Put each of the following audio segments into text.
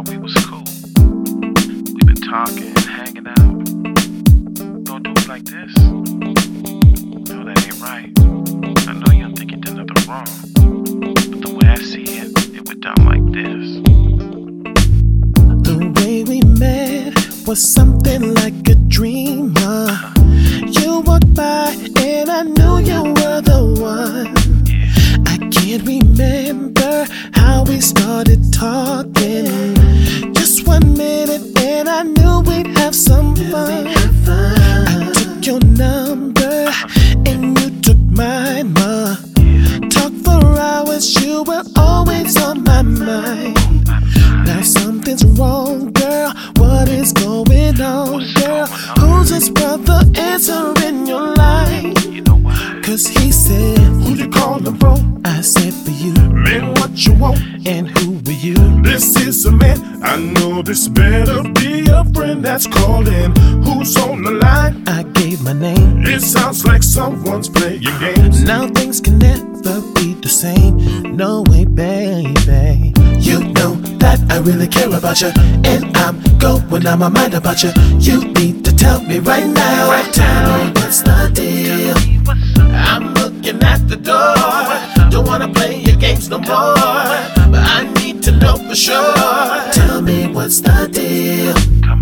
thought we was cool. We've been talking and hanging out. Gonna do it like this? No, that ain't right. I know you don't think you did nothing wrong, but the way I see it, it went down like this. The way we met was something like a dream. You walked by and I knew you were the one. I can't remember how we started talking. Just 1 minute and I knew we'd have some fun. I took your number and you took mine, ma. Talked for hours, you were always on my mind. Now something's wrong, girl. What is going on, girl? Who's this brother answering your line? Cause he said, who you callin', bro? I said, for you. Man, what you want? And who are you? This is a man. I know this better be a friend that's calling. Who's on the line? I gave my name. It sounds like someone's playing games. Now things can never be the same. No way, baby. You know that I really care about you, and I'm going on my mind about you. You need to tell me right now. Tell me what's the deal. I'm looking at the door. Don't wanna play your games no more, but I need to know for sure. Tell me what's the deal.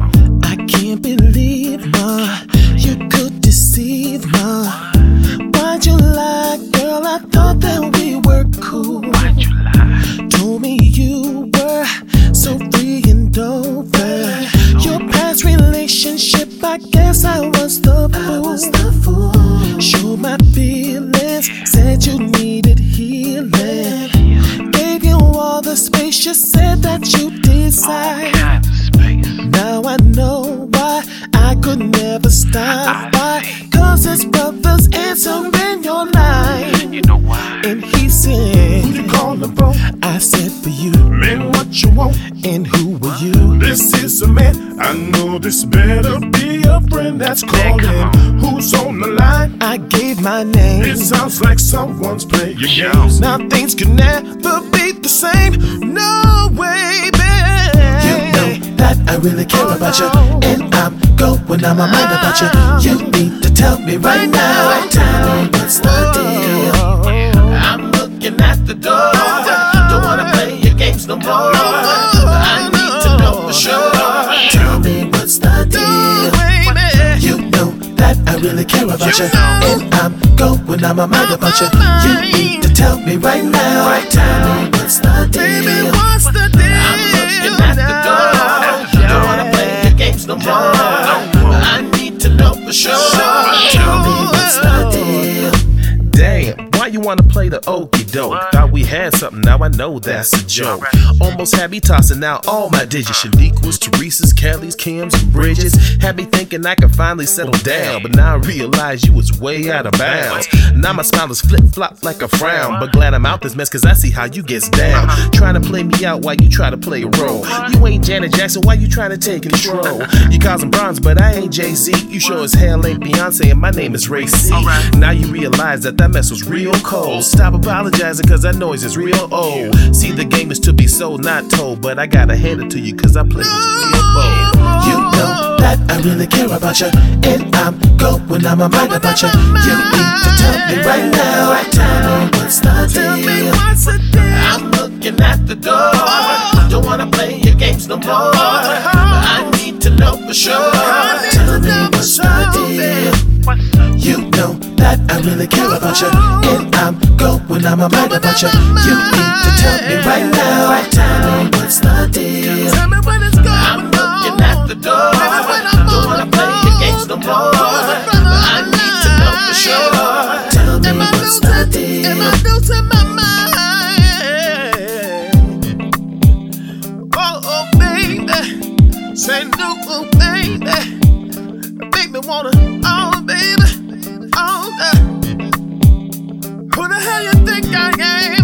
I can't believe, ma, you could deceive, ma. Why'd you lie, girl? I thought that we were cool. Why'd you lie? Told me you were so free and over. Your past relationship, I guess I was the fool. Showed my feelings, said you needed healing. Gave you all the space, you said that you desire. All kinds of space. Now I know why I could never stop. Why? Cause his brother's answering your line. You know why? And he said, Who you callin', bro? I said, for you. Man, what you want? And who are you? This is a man. I know this better be a friend that's calling. Who's on the line? I gave my name. It sounds like someone's playing games. Now things can never be the same. No way, babe. You know that I really care about you, and I'm going on my mind about you. You need to tell me right now. Tell me what's the deal. I'm looking at the door. Don't wanna play your games no more, but I need to know for sure. Tell me what's the deal. You know that I really care about you, and I'm going on my mind about you. You need to tell me right now. Tell me what's the deal. I'm looking at the door. Don't wanna play your games no more, but I need to know for sure. Tell me what's the deal. Damn, why you wanna play the okie doke? Thought we had something, now I know that's a joke. Almost had me tossing out all my digits. Shaniqua's, Teresa's, Kelly's, Kim's, and Bridges. Had me thinking I could finally settle down, but now I realize you was way out of bounds. Now my smile is flip-flop like a frown, but glad I'm out this mess cause I see how you gets down. Trying to play me out while you try to play a role. You ain't Janet Jackson, why you trying to take control? You causing bronze, but I ain't Jay-Z. You sure as hell ain't Beyonce, and my name is Ray C. Now you realize that mess was real cold. Stop apologizing cause that noise is real old. See, the game is to be sold, not told, but I gotta hand it to you cause I play with you real bold. You know that I really care about you, and I'm going on my mind about you. You need to tell me right now. Tell me what's the deal. I'm looking at the door. Don't wanna play your games no more, but I need to know for sure. Tell me what's the deal. You know that I really care about you, and I'm going on my mind about you. You need to tell me right now. Tell me what's the deal. I'm looking at the door. Don't wanna play your games no more, but I need to know for sure. Tell me what's the deal. Oh, baby, say no, oh, baby. Make me wanna, oh, baby, oh, who the hell you think I am?